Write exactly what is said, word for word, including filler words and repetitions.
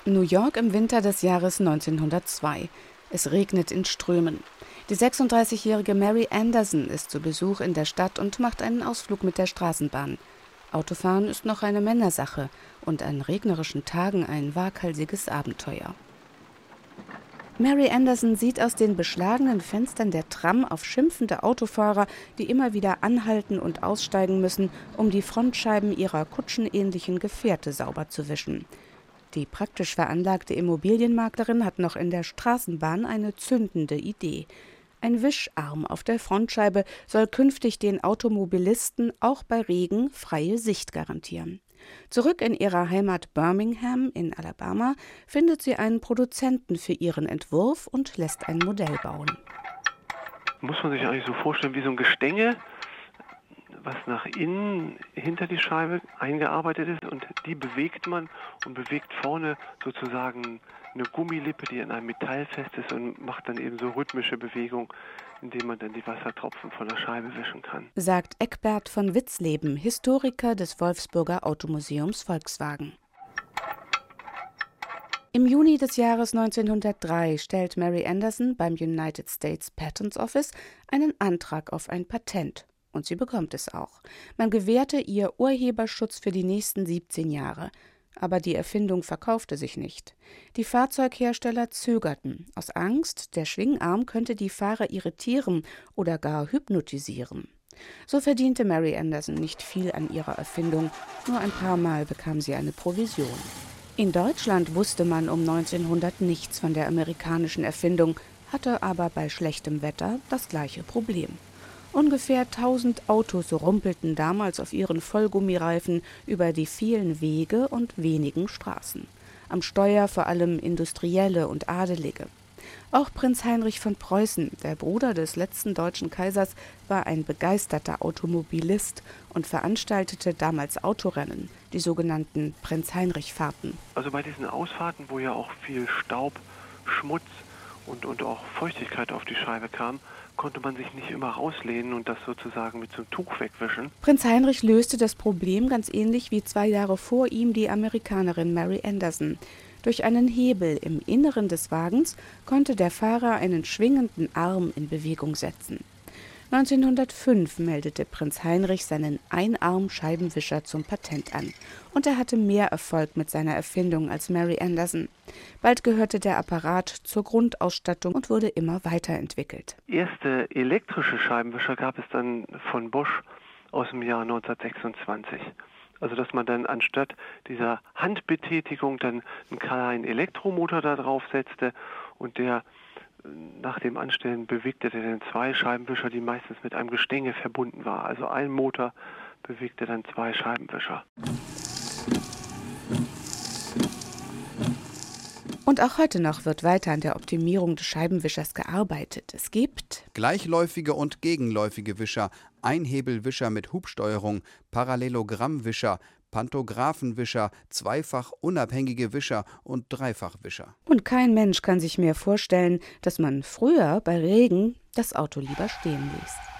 New York im Winter des Jahres neunzehnhundertzwei. Es regnet in Strömen. Die sechsunddreißigjährige Mary Anderson ist zu Besuch in der Stadt und macht einen Ausflug mit der Straßenbahn. Autofahren ist noch eine Männersache und an regnerischen Tagen ein waghalsiges Abenteuer. Mary Anderson sieht aus den beschlagenen Fenstern der Tram auf schimpfende Autofahrer, die immer wieder anhalten und aussteigen müssen, um die Frontscheiben ihrer kutschenähnlichen Gefährte sauber zu wischen. Die praktisch veranlagte Immobilienmaklerin hat noch in der Straßenbahn eine zündende Idee. Ein Wischarm auf der Frontscheibe soll künftig den Automobilisten auch bei Regen freie Sicht garantieren. Zurück in ihrer Heimat Birmingham in Alabama findet sie einen Produzenten für ihren Entwurf und lässt ein Modell bauen. Muss man sich eigentlich so vorstellen wie so ein Gestänge, was nach innen hinter die Scheibe eingearbeitet ist, und die bewegt man und bewegt vorne sozusagen eine Gummilippe, die in einem Metall fest ist, und macht dann eben so rhythmische Bewegungen, indem man dann die Wassertropfen von der Scheibe wischen kann. Sagt Eckbert von Witzleben, Historiker des Wolfsburger Automuseums Volkswagen. Im Juni des Jahres neunzehnhundertdrei stellt Mary Anderson beim United States Patent Office einen Antrag auf ein Patent. Und sie bekommt es auch. Man gewährte ihr Urheberschutz für die nächsten siebzehn Jahre. Aber die Erfindung verkaufte sich nicht. Die Fahrzeughersteller zögerten, aus Angst, der Schwingarm könnte die Fahrer irritieren oder gar hypnotisieren. So verdiente Mary Anderson nicht viel an ihrer Erfindung, nur ein paar Mal bekam sie eine Provision. In Deutschland wusste man um neunzehnhundert nichts von der amerikanischen Erfindung, hatte aber bei schlechtem Wetter das gleiche Problem. Ungefähr tausend Autos rumpelten damals auf ihren Vollgummireifen über die vielen Wege und wenigen Straßen. Am Steuer vor allem Industrielle und Adelige. Auch Prinz Heinrich von Preußen, der Bruder des letzten deutschen Kaisers, war ein begeisterter Automobilist und veranstaltete damals Autorennen, die sogenannten Prinz-Heinrich-Fahrten. Also bei diesen Ausfahrten, wo ja auch viel Staub, Schmutz und, und auch Feuchtigkeit auf die Scheibe kam, konnte man sich nicht immer rauslehnen und das sozusagen mit so einem Tuch wegwischen. Prinz Heinrich löste das Problem ganz ähnlich wie zwei Jahre vor ihm die Amerikanerin Mary Anderson. Durch einen Hebel im Inneren des Wagens konnte der Fahrer einen schwingenden Arm in Bewegung setzen. neunzehnhundertfünf meldete Prinz Heinrich seinen Einarm-Scheibenwischer zum Patent an. Und er hatte mehr Erfolg mit seiner Erfindung als Mary Anderson. Bald gehörte der Apparat zur Grundausstattung und wurde immer weiterentwickelt. Erste elektrische Scheibenwischer gab es dann von Bosch aus dem Jahr neunzehnhundertsechsundzwanzig. Also dass man dann anstatt dieser Handbetätigung dann einen kleinen Elektromotor da drauf setzte, und der nach dem Anstellen bewegte er dann zwei Scheibenwischer, die meistens mit einem Gestänge verbunden war. Also ein Motor bewegte dann zwei Scheibenwischer. Und auch heute noch wird weiter an der Optimierung des Scheibenwischers gearbeitet. Es gibt gleichläufige und gegenläufige Wischer, Einhebelwischer mit Hubsteuerung, Parallelogrammwischer, Pantographenwischer, zweifach unabhängige Wischer und Dreifachwischer. Und kein Mensch kann sich mehr vorstellen, dass man früher bei Regen das Auto lieber stehen ließ.